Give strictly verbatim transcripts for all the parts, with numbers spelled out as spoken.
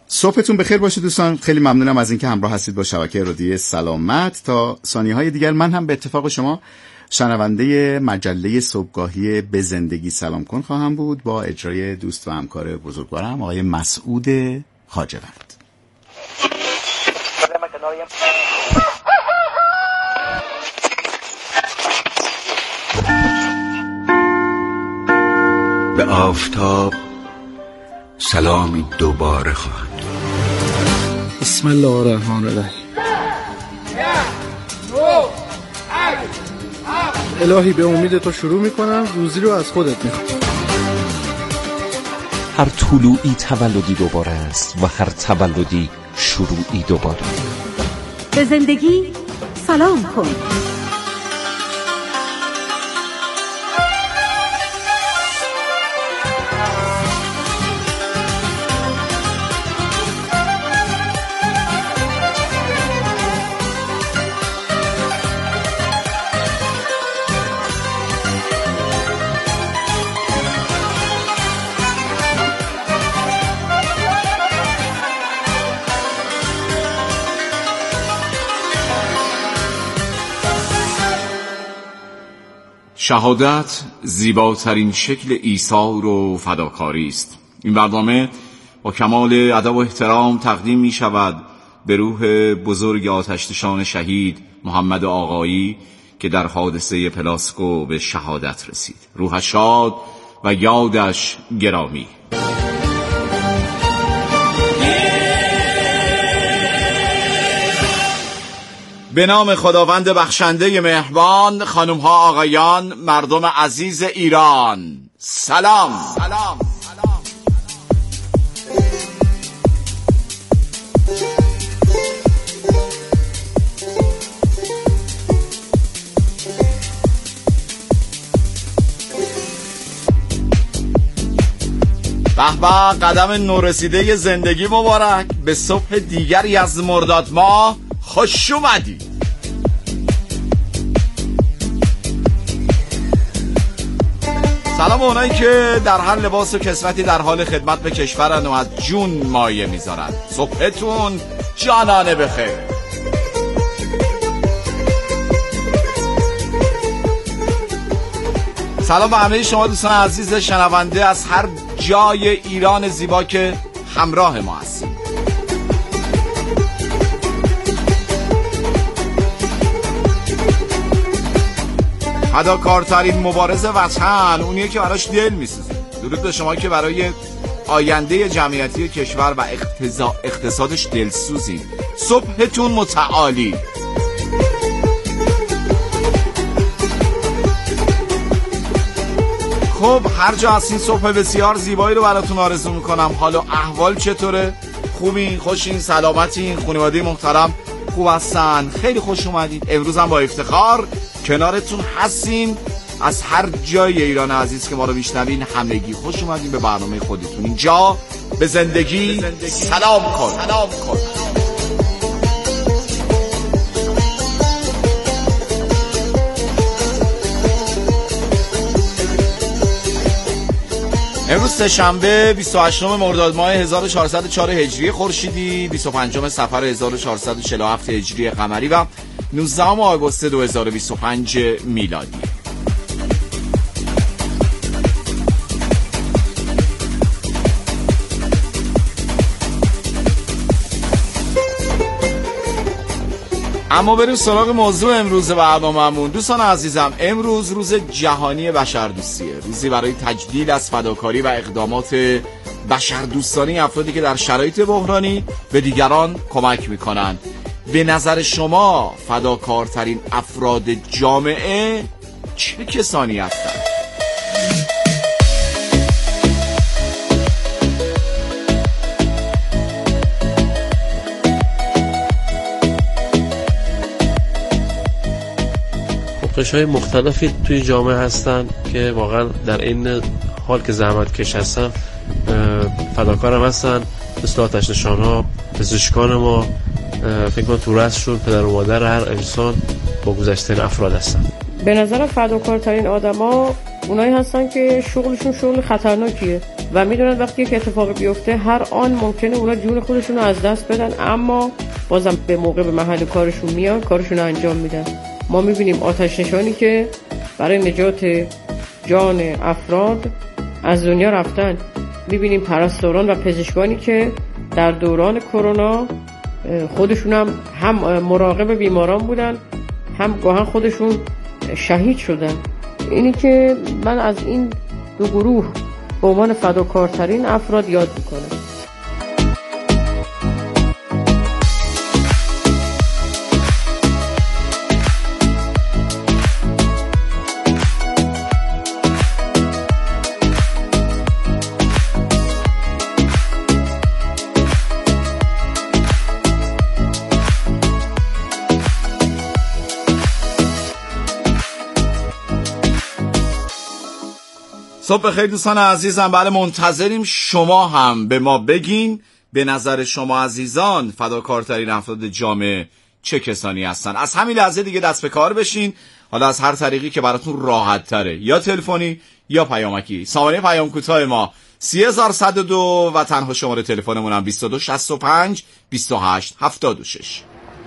صبحتون بخیر باشه دوستان. خیلی ممنونم از اینکه همراه هستید با شبکه رادیویی سلامت. تا ثانیه‌های دیگر من هم به اتفاق شما شنونده مجله صبحگاهی به زندگی سلام کن خواهم بود با اجرای دوست و همکار بزرگوارم آقای مسعود خواجه‌وند. به آفتاب سلامی دوباره خواهد. بسم الله الرحمن الرحیم. الهی به امید تو شروع میکنم، روزی رو از خودت میخوام. هر طلوعی تولدی دوباره است و هر تولدی شروعی دوباره. به زندگی سلام کن. شهادت زیباترین شکل ایثار و فداکاری است. این برنامه با کمال ادب و احترام تقدیم می شود به روح بزرگ آتش‌نشان شهید محمد آقایی که در حادثه پلاسکو به شهادت رسید. روحش شاد و یادش گرامی. به نام خداوند بخشنده مهربان، خانم ها آقایان، مردم عزیز ایران، سلام. سلام. به به، قدم نورسیده زندگی مبارک. به صبح دیگری از مرداد ماه خوش اومدید. سلام اونایی که در هر لباس و کسوتی در حال خدمت به کشورن و از جون مایه میذارن. صبحتون جانانه بخیر. سلام به همه شما دوستان عزیز شنونده از هر جای ایران زیبا که همراه ما هستید. فداکارترین مبارز وطن اونیه که براش دل میسوزه. درود به شما که برای آینده جمعیتی کشور و اقتصادش دلسوزین. صبحتون متعالی. خب هر جا هستین صبح بسیار زیبایی رو براتون آرزو میکنم. حالا احوال چطوره؟ خوبین؟ خوشین؟ سلامتین؟ خانواده محترم خوب هستن؟ خیلی خوش اومدید. امروز هم با افتخار کنارتون هستیم. از هر جای ایران عزیز که ما رو میشنوین همگی خوش اومدین به برنامه خودتون. اینجا به زندگی, به زندگی سلام کن. سلام کن. امروز سه‌شنبه بیست و هشتم مرداد ماه هزار و چهارصد و چهار هجری خورشیدی، بیست و پنجم صفر هزار و چهارصد و چهل و هفت هجری قمری و نوزدهم آگوست دو هزار و بیست و پنج میلادی. اما بریم سراغ موضوع امروز برنامه‌مون. دوستان عزیزم، امروز روز جهانی بشردوستیه. روزی برای تجلیل از فداکاری و اقدامات بشردوستانه افرادی که در شرایط بحرانی به دیگران کمک میکنن. به نظر شما فداکارترین افراد جامعه چه کسانی هستند؟ قشرهای مختلفی توی جامعه هستن که واقعا در این حال که زحمت کش هستن فداکارم هستن، مثل آتش‌نشان ها، پزشکان ما. فکر کنم تو رأسشون پدر و مادر هر انسان با گذشته افراد هستن. به نظر فداکارترین آدما اونایی هستن که شغلشون شغل خطرناکیه و میدونن وقتی یک اتفاق بیفته هر آن ممکنه اونا جون خودشون رو از دست بدن، اما بازم به موقع به محل کارشون میان، کارشون رو انجام میدن. ما میبینیم آتش نشانی که برای نجات جان افراد از دنیا رفتن. میبینیم پرستاران و پزشکانی که در دوران کرونا خودشون هم هم مراقب بیماران بودن، هم گاهن خودشون شهید شدن. اینی که من از این دو گروه به عنوان فداکارترین افراد یاد میکنم. صبح بخیر دوستان عزیزم. بله منتظریم شما هم به ما بگین به نظر شما عزیزان فداکارترین افراد جامعه چه کسانی هستن. از همین لحظه دیگه دست به کار بشین، حالا از هر طریقی که براتون راحت تره، یا تلفنی یا پیامکی. سامانه پیام کوتاه ما سه هزار صد و دو و تنها شماره تلفنمون هم بیست و دو شصت و پنج بیست و هشت هفتاد و شش.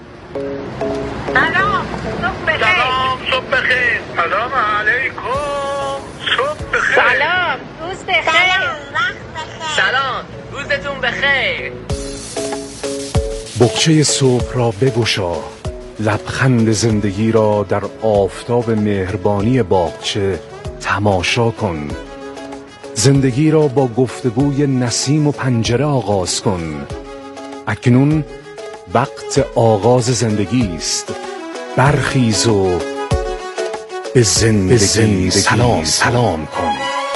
سلام صبح بخیر. سلام صبح بخیر. سلام علیکم. صبح بخیر. سلام روز بخیر. سلام وقت بخیر. سلام روزتون بخیر. بقچه صبح را بگشا، لبخند زندگی را در آفتاب مهربانی باغچه تماشا کن. زندگی را با گفتگوی نسیم و پنجره آغاز کن. اکنون وقت آغاز زندگی است. برخیز و به زندگی, زندگی سلام سلام کن.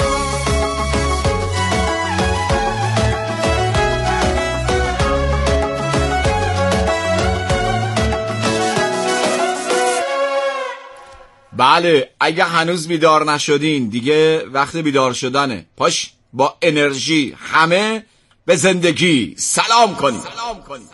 بله اگه هنوز بیدار نشدین دیگه وقت بیدار شدنه. پاش با انرژی همه به زندگی سلام کنید. سلام کنید.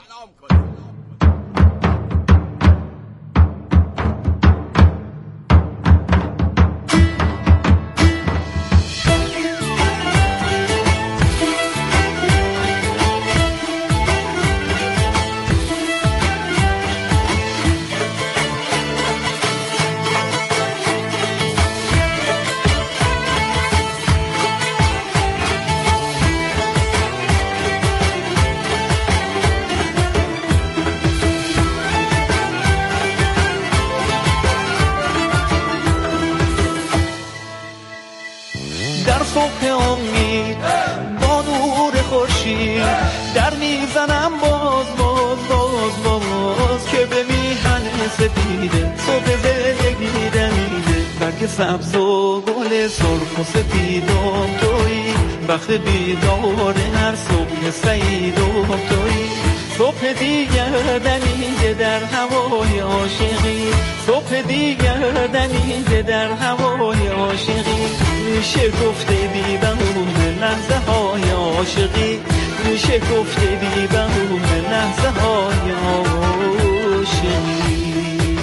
در میزنم باز باز باز باز که به میهن سپیده صبح زندگی دمیده، برگ سبز و گل سرخ و سپیدم تویی، وقت بیدار هر صبح سعیدم تویی. صبح دیگر دمیده در هوای عاشقی، صبح دیگر دمیده در هوای عاشقی. میشه گفته بی بهونه لحظه های عاشقی، میشه گفته بی بهونه لحظه های عاشقی.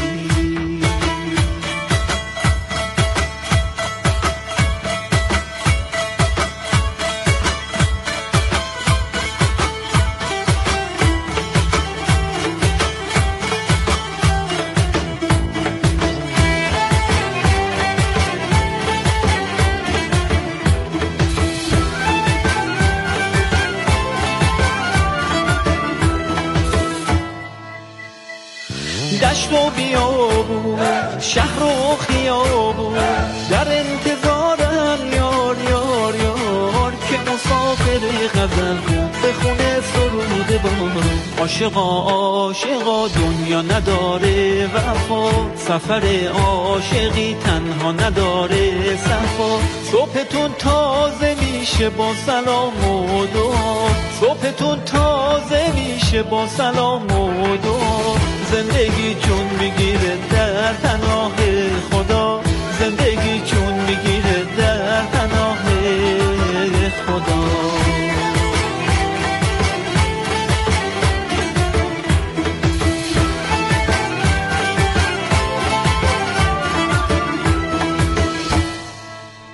دشت و بیابون شهر و خیابون در انتظارم یار یار یار که مسافر غزل به خونه سرود بارون. عاشقا عاشقا دنیا نداره وفا، سفر عاشقی تنها نداره صفا. صبحتون تازه میشه با سلام و دعا، صبحتون تازه میشه با سلام و دعا. زندگی چون میگیره در پناه خدا، زندگی چون میگیره در پناه خدا.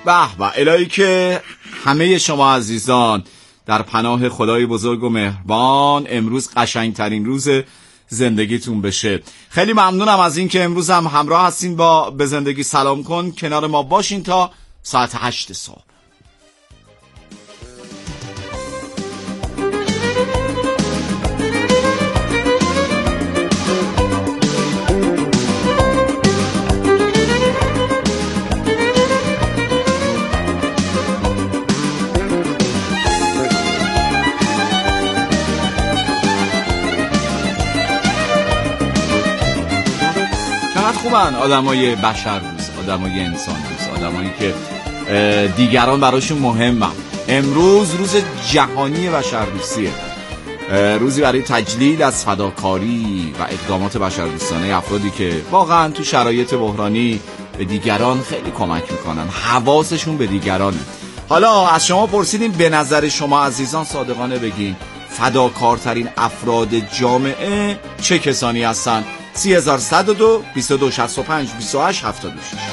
به به، الهی که همه شما عزیزان در پناه خدای بزرگ و مهربان امروز قشنگترین روز زندگیتون بشه. خیلی ممنونم از این که امروز هم همراه هستین با به زندگی سلام کن. کنار ما باشین تا ساعت هشت صبح. خوبن آدمای بشر دوست، آدمای انسان دوست، آدمایی که دیگران براشون مهمه. امروز روز جهانی بشر دوستیه، روزی برای تجلیل از فداکاری و اقدامات بشردوستانه افرادی که واقعا تو شرایط بحرانی به دیگران خیلی کمک میکنن، حواسشون به دیگرانه. حالا از شما پرسیدیم به نظر شما عزیزان صادقانه بگین فداکارترین افراد جامعه چه کسانی هستن؟ سی هزار صد و دو بیست و دو شصت و پنج بیست و هشت هفتاد و شش.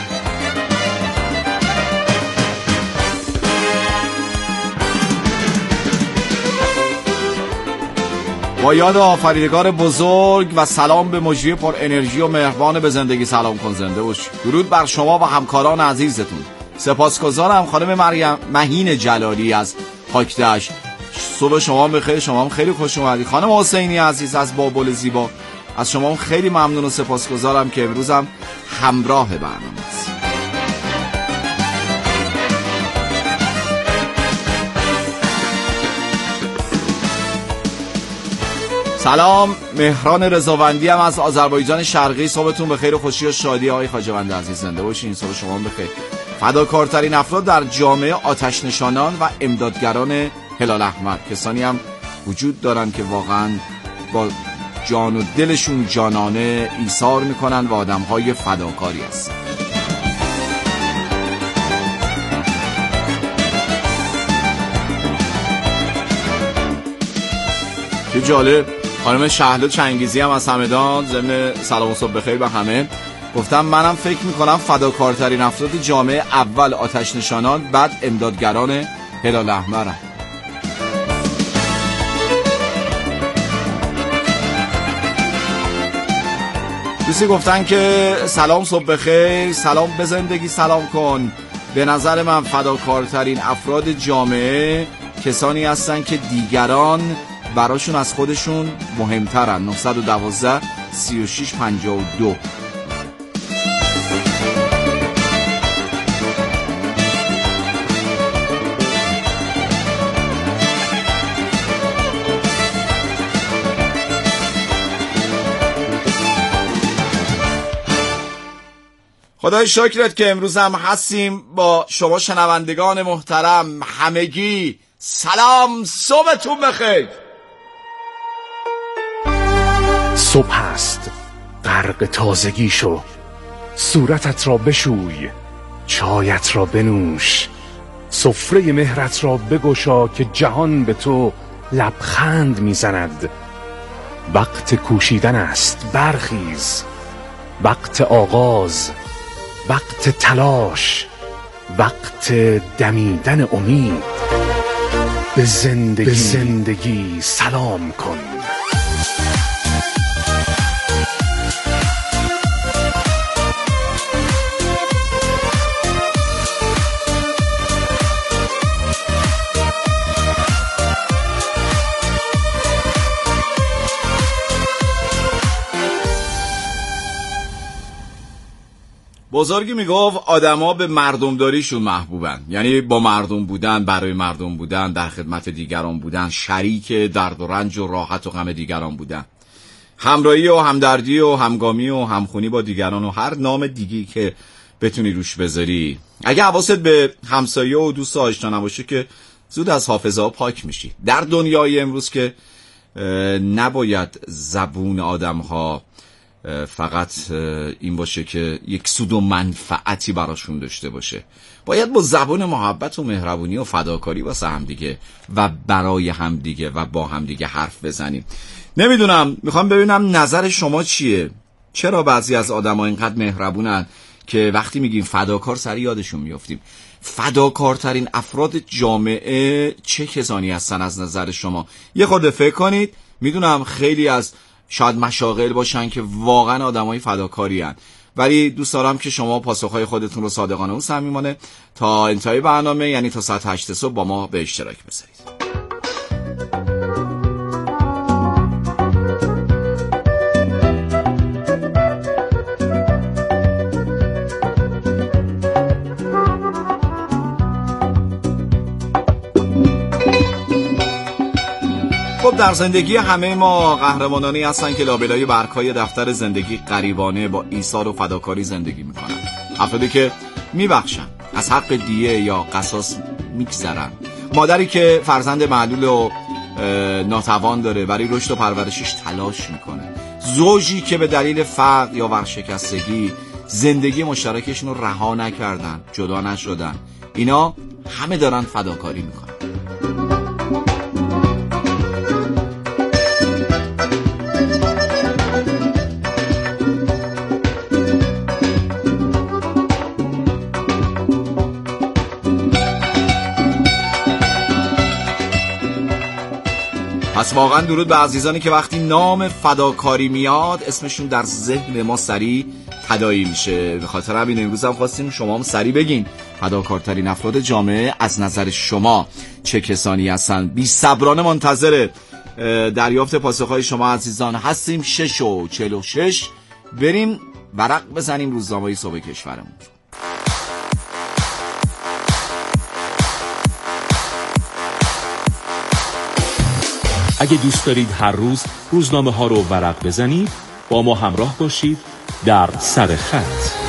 با یاد آفریدگار بزرگ و سلام به مجری پر انرژی و مهربان به زندگی سلام کن زنده باش. درود بر شما و همکاران عزیزتون. سپاسگزارم خانم مریم مهین جلالی از پاکدشت. صبح شما بخیر، شما هم خیلی خوش اومدید. خانم حسینی عزیز از بابل زیبا، از شما هم خیلی ممنون و سپاسگزارم که امروزم همراه برنامه است. سلام، مهران رضاوندی هم از آذربایجان شرقی. صبحتون بخیر و خوشی و شادی آقای خواجه‌بند عزیز، زنده باشین. صبح شما هم بخیر. فداکارترین افراد در جامعه آتش نشانان و امدادگران هلال احمر، کسانی هم وجود دارن که واقعا با جان و دلشون جانانه ایثار میکنن و آدمهای فداکاری هستن. چه جالب، خانم شهلا چنگیزی هم از همدان ضمن سلام و صبح بخیر به همه گفتم منم فکر میکنم فداکارترین افراد جامعه اول آتش نشانان، بعد امدادگران هلال احمر. دوستی گفتن که سلام صبح بخیر، سلام به زندگی سلام کن. به نظر من فداکارترین افراد جامعه کسانی هستن که دیگران براشون از خودشون مهمترن. نه یک دو سی و شش پنجاه و دو. خدای شکرت که امروز هم هستیم با شما شنوندگان محترم. همگی سلام، صبحتون بخیر. صبح است، غرق تازگی شو، صورتت را بشوی، چایت را بنوش، سفره مهرت را بگشا که جهان به تو لبخند میزند. وقت کوشیدن است، برخیز، وقت آغاز، وقت تلاش، وقت دمیدن امید. به زندگی, به زندگی سلام کن. بزرگی میگفت آدما به مردمداریشون محبوبن، یعنی با مردم بودن، برای مردم بودن، در خدمت دیگران بودن، شریک درد و رنج و راحت و غم دیگران بودن، همراهی و همدردی و همگامی و همخونی با دیگران و هر نام دیگی که بتونی روش بذاری. اگه حواست به همسایه و دوست آشنا نباشه که زود از حافظه ها پاک میشی. در دنیای امروز که نباید زبون آدم ها فقط این باشه که یک سود و منفعتی براشون داشته باشه، باید با زبان محبت و مهربونی و فداکاری واسه همدیگه و برای همدیگه و با همدیگه حرف بزنیم. نمیدونم، میخوام ببینم نظر شما چیه. چرا بعضی از آدم‌ها اینقدر مهربونن که وقتی میگیم فداکار سری یادشون میافتیم؟ فداکارترین افراد جامعه چه کسانی هستن از نظر شما؟ یه خورده فکر کنید. میدونم خیلی از شاید مشاغل باشن که واقعا آدمای فداکاری هن، ولی دوست دارم که شما پاسخهای خودتون رو صادقانه و صمیمانه تا انتهای برنامه، یعنی تا ساعت هشت صبح با ما به اشتراک بذارید. خب در زندگی همه ما قهرمانانی هستن که لابلای برگ‌های دفتر زندگی غریبانه با ایثار و فداکاری زندگی میکنن. افرادی که میبخشن، از حق دیه یا قصاص میگذرن. مادری که فرزند معلول و ناتوان داره برای رشد و پرورشش تلاش میکنه. زوجی که به دلیل فقر یا ورشکستگی زندگی مشترکشون رو رها نکردن، جدا نشدن. اینا همه دارن فداکاری میکنن. پس واقعا درود به عزیزانی که وقتی نام فداکاری میاد اسمشون در ذهن ما سریع تداعی میشه. به خاطر همین امروز هم خواستیم شما هم سریع بگین فداکارترین افراد جامعه از نظر شما چه کسانی هستن. بی صبرانه منتظر دریافت پاسخهای شما عزیزان هستیم. شش و چهل و شش بریم ورق بزنیم روزنامه‌ی صبح کشورمون. اگه دوست دارید هر روز روزنامه ها رو ورق بزنید، با ما همراه باشید در سر خط.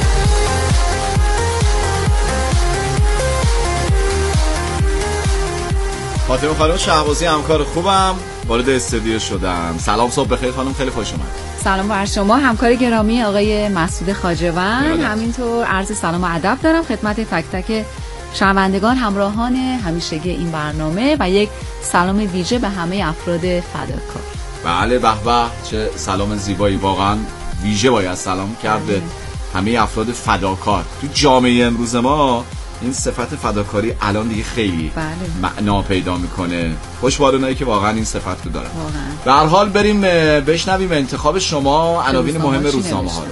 فاطمه خانم شهبازی همکار خوبم وارد استودیو شدم. سلام، صبح بخیر خانم، خیلی خوش اومد. سلام بر شما همکار گرامی آقای مسعود خواجه‌وند. همینطور عرض سلام و ادب دارم خدمت تک تک شنوندگان همراهان همیشگی این برنامه و یک سلام ویژه به همه افراد فداکار. بله به به، چه سلام زیبایی، واقعا ویژه باید سلام کرد به همه افراد فداکار. تو جامعه امروز ما این صفت فداکاری الان دیگه خیلی بله. معنا پیدا میکنه. خوشبالونایی که واقعا این صفت رو دارن. به هر حال بریم بشنویم انتخاب شما عناوین مهم روزنامه ها رو.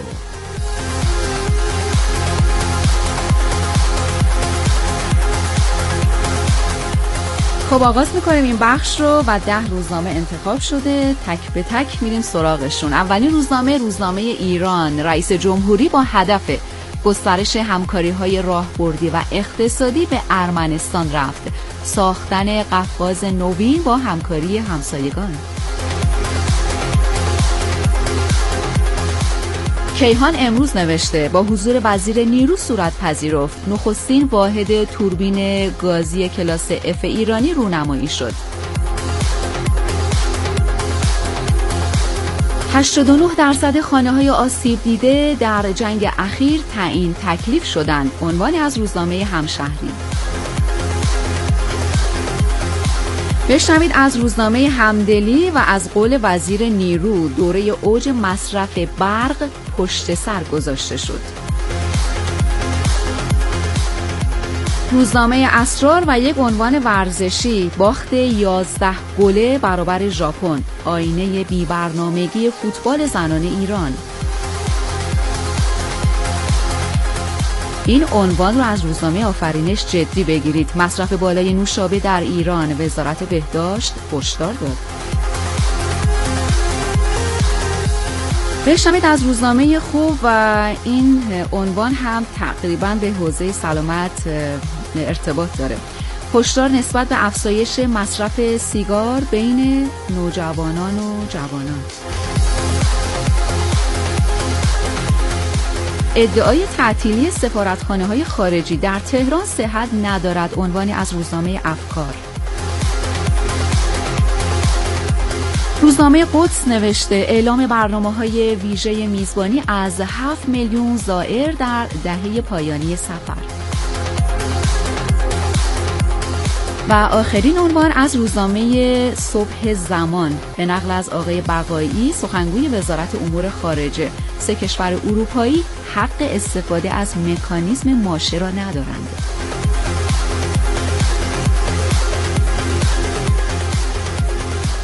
خب آغاز میکنیم این بخش رو و ده روزنامه انتخاب شده، تک به تک میریم سراغشون. اولین روزنامه روزنامه ایران. رئیس جمهوری با هدف گسترش همکاری‌های راهبردی و اقتصادی به ارمنستان رفت. ساختن قفقاز نوین با همکاری همسایگان. کیهان امروز نوشته با حضور وزیر نیرو صورت پذیرفت. نخستین واحد توربین گازی کلاس اف ایرانی رونمایی شد. هشتاد و نه درصد خانه‌های آسیب دیده در جنگ اخیر تعیین تکلیف شدند. عنوان از روزنامه همشهری. بشنوید از روزنامه همدلی و از قول وزیر نیرو دوره اوج مصرف برق پشت سر گذاشته شد. روزنامه اسرار و یک عنوان ورزشی. باخت یازده گله برابر ژاپن. آینه بی‌برنامگی فوتبال زنان ایران. این عنوان رو از روزنامه آفرینش جدی بگیرید. مصرف بالای نوشابه در ایران. وزارت بهداشت هشدار داد. بشنوید از روزنامه خوب و این عنوان هم تقریباً به حوزه سلامت ارتباط داره. هشدار نسبت به افزایش مصرف سیگار بین نوجوانان و جوانان. ادعای تعطیلی سفارتخانه‌های خارجی در تهران صحت ندارد. عنوانی از روزنامه افکار. روزنامه قدس نوشته اعلام برنامه‌های ویژه میزبانی از هفت میلیون زائر در دهه پایانی سفر. و آخرین عنوان از روزنامه صبح زمان به نقل از آقای بقایی سخنگوی وزارت امور خارجه. سه کشور اروپایی حق استفاده از مکانیزم ماشه را ندارند.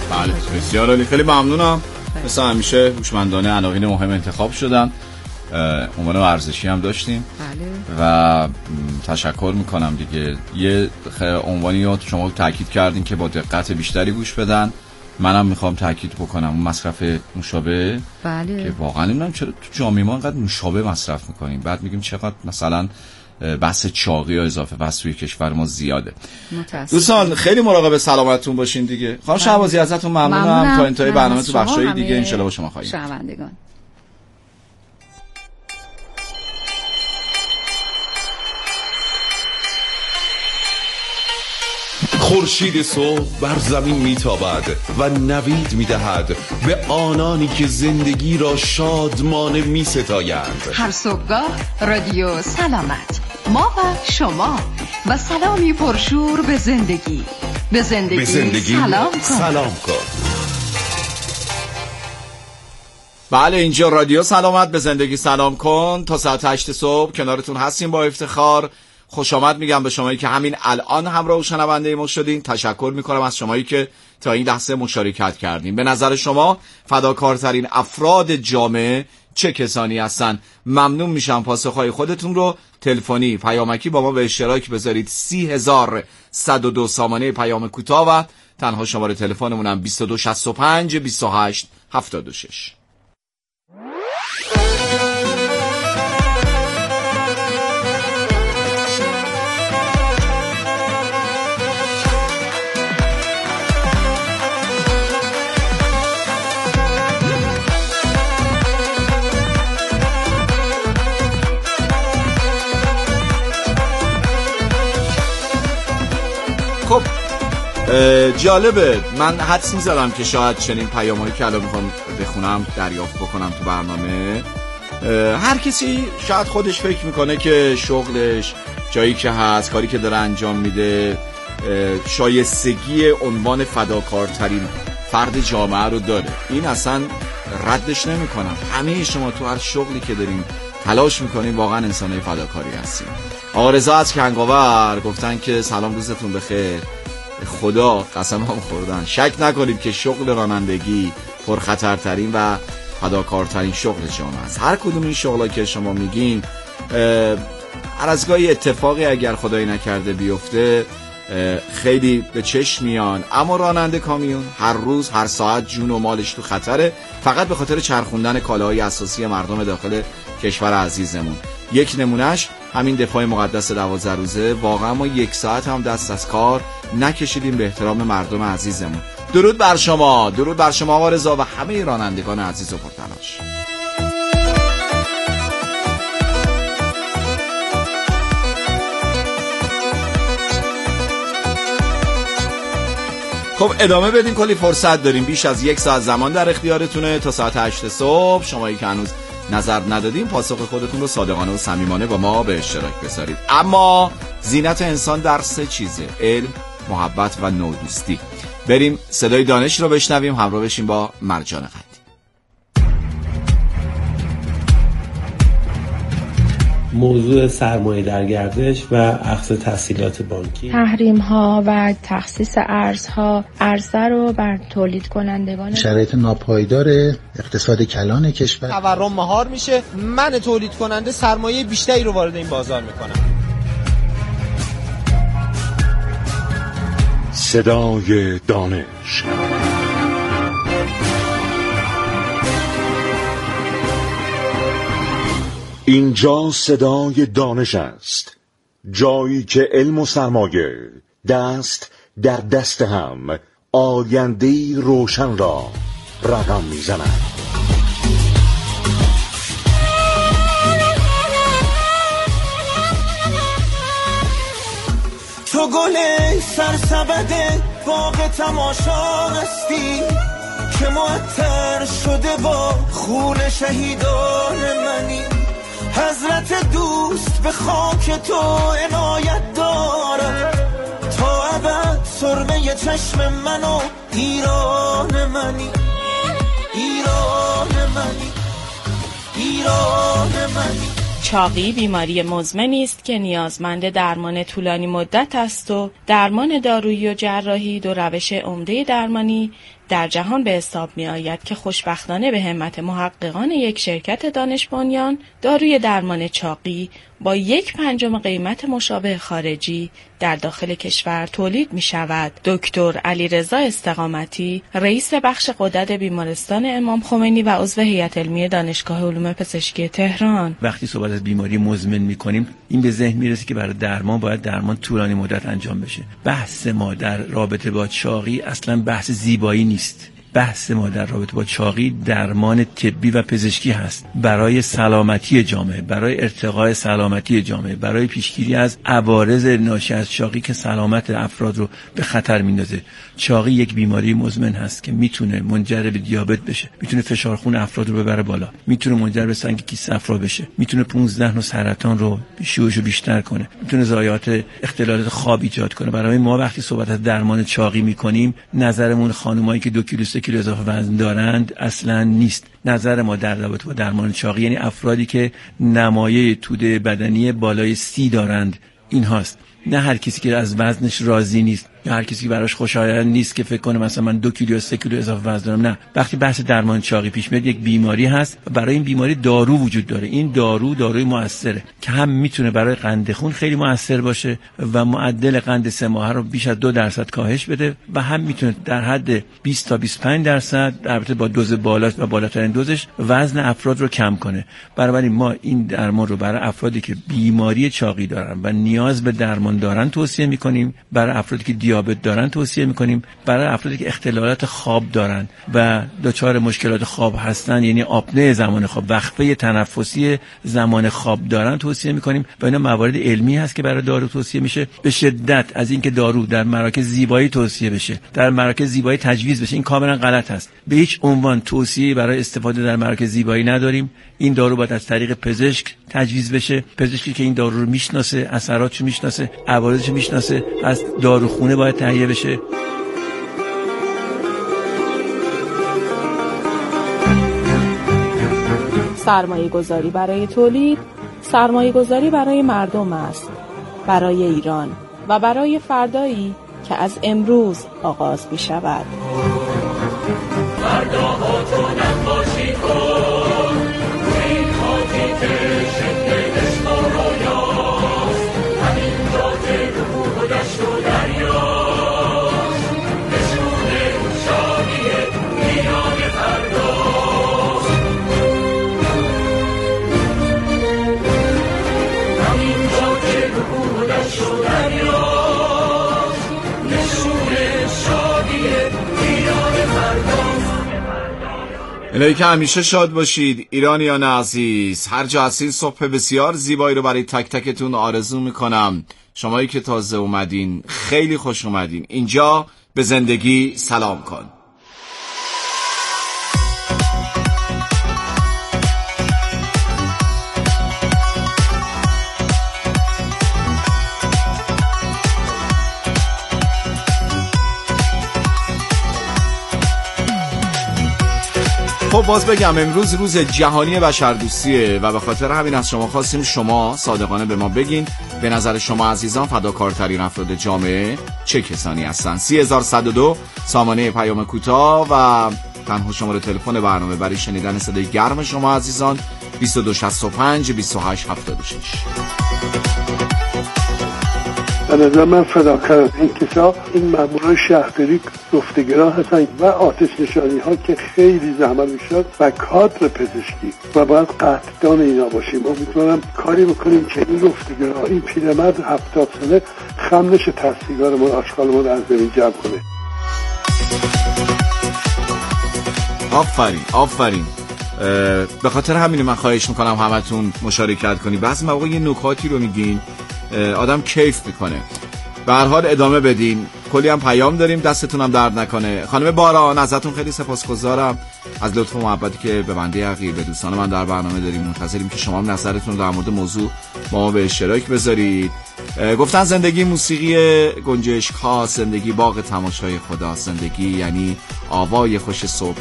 بله بسیار عالی، خیلی ممنونم. مثل همیشه هوشمندانه عناوین مهم انتخاب شدن، عنوان ورزشی هم داشتیم. بله. و تشکر میکنم دیگه. یه عنوانی رو شما تاکید کردین که با دقت بیشتری گوش بدن. منم میخوام تاکید بکنم اون مصرف نوشابه. بله. که واقعا نمیدونم چرا تو جامعه ما انقدر نوشابه مصرف میکنیم، بعد میگیم چقدر مثلا بحث چاقی و اضافه بس توی کشور ما زیاده. دوستان خیلی مراقب سلامتتون باشین دیگه. خانم شهبازی ازتون ممنونم. ممنونم. تا انتهای برنامه تو بخشای دیگه ان شاءالله با شما خواهیم. شنوندگان خورشید صبح بر زمین میتابد و نوید میدهد به آنانی که زندگی را شادمانه میستایند. هر صبحگاه رادیو سلامت، ما و شما، و سلامی پرشور به زندگی. به زندگی, به زندگی سلام کن. سلام کن. بله اینجا رادیو سلامت، به زندگی سلام کن. تا ساعت هشت صبح کنارتون هستیم با افتخار. خوش آمد میگم به شمایی که همین الان همراه و شنونده ما شدین. تشکر میکنم از شمایی که تا این لحظه مشارکت کردین. به نظر شما فداکارترین افراد جامعه چه کسانی هستن؟ ممنون میشم پاسخهای خودتون رو تلفنی پیامکی با ما به اشتراک بذارید. سی هزار صد و دو سامانه پیام کوتاه و تنها شماره تلفنمونم بیست و دو شصت و پنج بیست و هشت هفتاد و شش. خب جالبه، من حدس می‌زدم که شاید چنین پیامایی که الان میخوام بخونم دریافت بکنم تو برنامه. هر کسی شاید خودش فکر میکنه که شغلش، جایی که هست، کاری که داره انجام میده شایستگی عنوان فداکارترین فرد جامعه رو داره. این اصلا ردش نمی‌کنم. همه شما تو هر شغلی که دارین تلاش میکنین واقعا انسانای فداکاری هستین. آقا رضا از کنگاور گفتن که سلام روزتون بخیر. خدا قسم هم خوردن، شک نکنید که شغل رانندگی پرخطرترین و فداکارترین شغل جامعه است. هر کدوم این شغلا که شما میگین هر از گاهی اتفاقی اگر خدایی نکرده بیفته خیلی به چشم میان، اما راننده کامیون هر روز هر ساعت جون و مالش تو خطره، فقط به خاطر چرخوندن کالاهای اساسی مردم داخل کشور عزیزمون. یک نمونهش همین دفاع مقدس دوازده روزه. واقعا ما یک ساعت هم دست از کار نکشیدیم به احترام مردم عزیزمون. درود بر شما، درود بر شما آقا رضا و همه رانندگان عزیز و پرتلاش. خب ادامه بدیم، کلی فرصت داریم. بیش از یک ساعت زمان در اختیارتونه تا ساعت هشت صبح. شمایی که هنوز نظر ندادیم پاسخ خودتون رو صادقانه و صمیمانه با ما به اشتراک بذارید. اما زینت انسان در سه چیزه: علم، محبت و نودوستی. بریم صدای دانش رو بشنویم، همراه بشیم با مرجان قندی. موضوع سرمایه در گردش و اخذ تسهیلات بانکی، تحریم ها و تخصیص ارزها، ارزه رو بر تولید کنندگان، شرایط ناپایدار اقتصاد کلان کشور، تورم مهار میشه، من تولید کننده سرمایه بیشتری رو وارد این بازار میکنم. صدای دانش. اینجا صدای دانش است، جایی که علم و سرمایه دست در دست هم آینده‌ای روشن را رقم می‌زنند. تو گل سرسبد باغ تماشا هستی که معطر شده با خون شهیدان منی. حضرت دوست به خاک تو عنایت دارد، تا ابد سرمه چشم من و ایران منی، ایران منی، ایران منی. چاقی بیماری مزمنی است که نیازمند درمان طولانی مدت است و درمان دارویی و جراحی دو روش عمده درمانی در جهان به حساب می آید که خوشبختانه به همت محققان یک شرکت دانش بنیان داروی درمان چاقی با یک پنجم قیمت مشابه خارجی در داخل کشور تولید می شود. دکتر علیرضا استقامتی، رئیس بخش غدد بیمارستان امام خمینی و عضو هیئت علمی دانشگاه علوم پزشکی تهران: وقتی صحبت از بیماری مزمن می کنیم این به ذهن می رسه که برای درمان باید درمان طولانی مدت انجام بشه. بحث ما در رابطه با چاقی اصلا بحث زیبایی نیست. بحث ما در رابطه با چاقی درمان طبی و پزشکی هست برای سلامتی جامعه، برای ارتقاء سلامتی جامعه، برای پیشگیری از عوارض ناشی از چاقی که سلامت افراد رو به خطر میندازه. چاقی یک بیماری مزمن هست که میتونه منجر به دیابت بشه، میتونه فشار خون افراد رو ببره بالا، میتونه منجر به سنگ کیسه افرا بشه، میتونه پانزده نوع سرطان رو شیوعش رو بیشتر کنه، میتونه ضایعات اختلالات خواب ایجاد کنه. برای ما وقتی صحبت از درمان چاقی میکنیم نظرمون خانمایی که دو کیلو سه کیلو اضافه وزن دارند اصلا نیست. نظر ما در رابطه با درمان چاقی یعنی افرادی که نمایه توده بدنی بالای سی دارند این هاست. نه هر کسی که از وزنش راضی نیست یا هر کسی که براش خوشایند نیست که فکر کنه مثلا من دو کیلو یا سه کیلو اضافه وزن دارم. نه، وقتی بحث درمان چاقی پیش میاد یک بیماری هست و برای این بیماری دارو وجود داره. این دارو داروی مؤثره که هم میتونه برای قند خون خیلی مؤثر باشه و معدل قند سه ماهه رو بیش از دو درصد کاهش بده و هم میتونه در حد بیست تا بیست و پنج درصد البته با دوز بالا و بالاترین دوزش وزن افراد رو کم کنه. بنابراین ما این درمان رو برای افرادی که بیماری چاقی دارن و نیاز به درمان دارن توصیه میکنیم، برای افرادی که دیابت دارن توصیه میکنیم، برای افرادی که اختلالات خواب دارن و دچار مشکلات خواب هستن یعنی آپنه زمان خواب، وقفه تنفسی زمان خواب دارن توصیه میکنیم و اینا موارد علمی هست که برای دارو توصیه میشه. به شدت از اینکه دارو در مراکز زیبایی توصیه بشه، در مراکز زیبایی تجویز بشه، این کاملا غلط هست. به هیچ عنوان توصیه برای استفاده در مراکز زیبایی نداریم. این دارو باید از طریق پزشک تجویز بشه، پزشکی که این دارو رو میشناسه، اثراتش رو میشناسه، عوارضش رو میشناسه، از داروخونه باید تهیه بشه. سرمایه گذاری برای تولید، سرمایه گذاری برای مردم است، برای ایران و برای فردایی که از امروز آغاز می شود. فردا ها تو نباشی کن، این خاکی که شکل دشت و رویاست، همین جاده روح و دشت و دریاست، نشونه شادی ایران فرداست. همین جاده روح و دشت و دریاست، نشونه شادی ایران فرداست. الهی که همیشه شاد باشید ایرانیان عزیز. هر جا هستین صبح بسیار زیبایی رو برای تک تکتون آرزو میکنم. شمایی که تازه اومدین خیلی خوش اومدین. اینجا به زندگی سلام کن. خب باز بگم امروز روز جهانی بشردوستیه و به خاطر همین از شما خواستیم شما صادقانه به ما بگین به نظر شما عزیزان فداکارترین افراد جامعه چه کسانی هستن؟ سی هزار و صد و دو سامانه پیام کوتاه و تنها شماره تلفن برنامه برای شنیدن صدای گرم شما عزیزان بیست و دو شصت و پنج بیست و هشت هفتاد و شش. به نظر من فداکار این کسا این مامورای شهرداری گفتگرا هستن و آتش نشانی ها که خیلی زحمت میشد و کادر پزشکی و باید قدردان اینا باشیم. امیدوارم کاری بکنیم که این گفتگرا این پیرمرد هفتاد ساله خمنش تحصیلگارمون آشغالمون از بین جمع کنه. آفرین آفرین. به خاطر همین من خواهش میکنم همتون مشارکت کنید. بعضی موقع یه نکاتی رو میگین آدم کیف میکنه. به هر حال ادامه بدین. کلی هم پیام داریم دستتون هم درد نکنه. خانم باران ازتون خیلی سپاسگزارم از لطف و محبتی که به بنده حقیر به دوستان من در برنامه داریم. منتظریم که شما هم نظرتون در مورد موضوع با ما به اشتراک بذارید. گفتن زندگی موسیقی گنجشک ها، زندگی باغ تماشای خدا، زندگی یعنی آوای خوش صبح